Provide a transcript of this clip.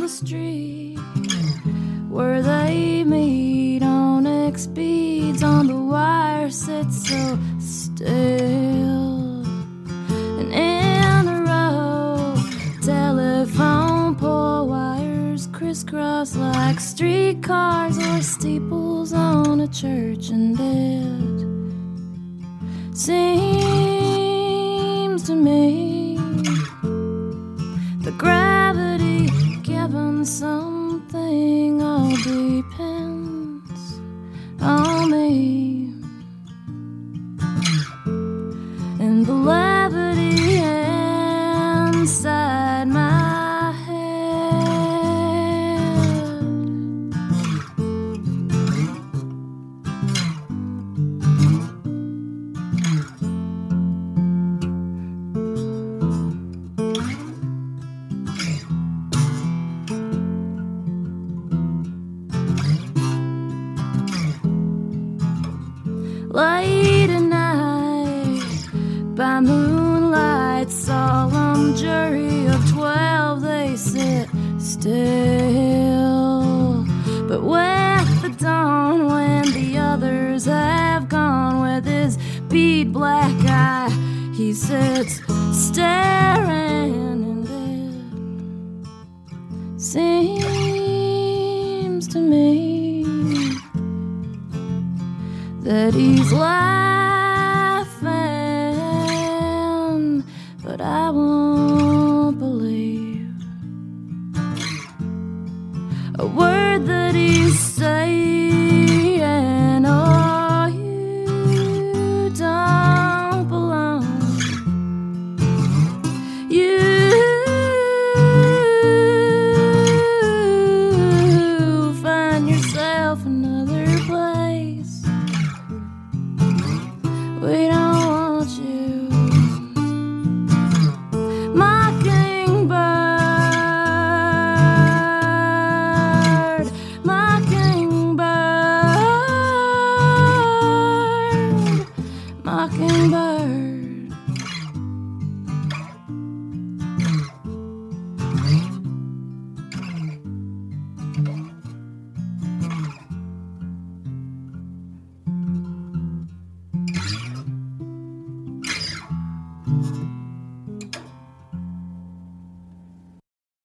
street where they meet. Onyx beads on the wire sit so still, and in a row telephone pole wires crisscross like streetcars or steeples on a church. And it seems to me the gravity given something all depends on me, and the levity inside my head. Late at night, by moonlight, solemn jury of 12, they sit still. But with the dawn, when the others have gone, with his bead black eye, he sits staring, and it seems to me that he's laughing, but I won't believe a word that